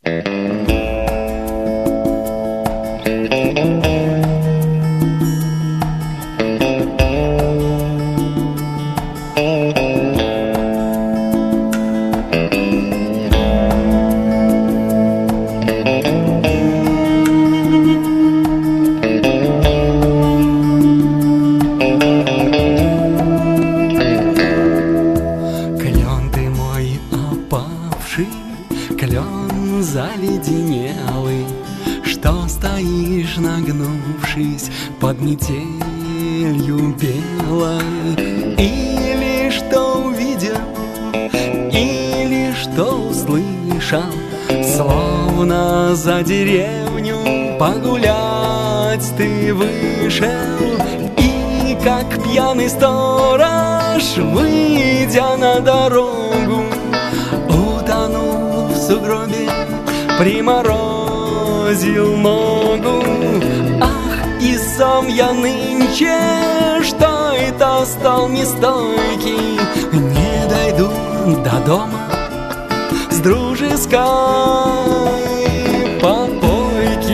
Клен заледенелый, что стоишь, нагнувшись под метелью белой. Или что увидел, или что услышал, словно за деревню погулять ты вышел. И как пьяный сторож, выйдя на дорогу, утонул в сугробе, приморозил ногу. Ах, и сам я нынче, что это стал нестойкий, не дойду до дома с дружеской попойки.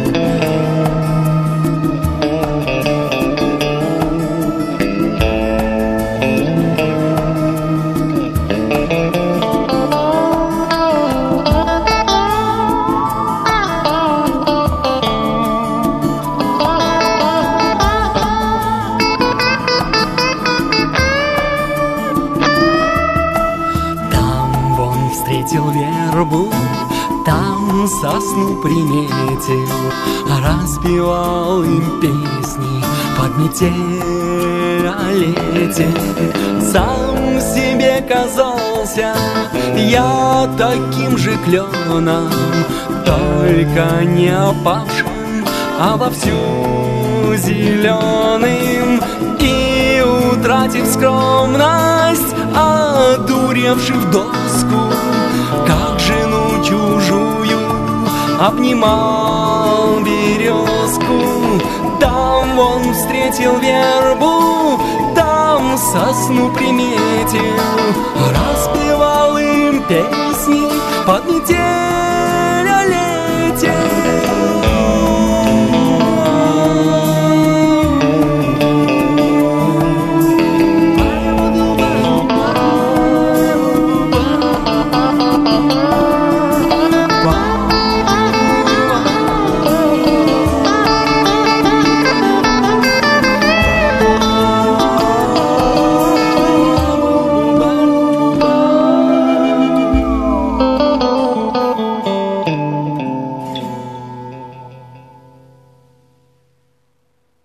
Встретил вербу, там сосну приметил, распевал им песни под метель о лете. Сам себе казался я таким же кленом, только не опавшим, а вовсю зеленым. И, утратив скромность, одуревший в доску, как жену чужую обнимал березку. Там он встретил вербу, там сосну приметил, распевал им песни под метель о лете.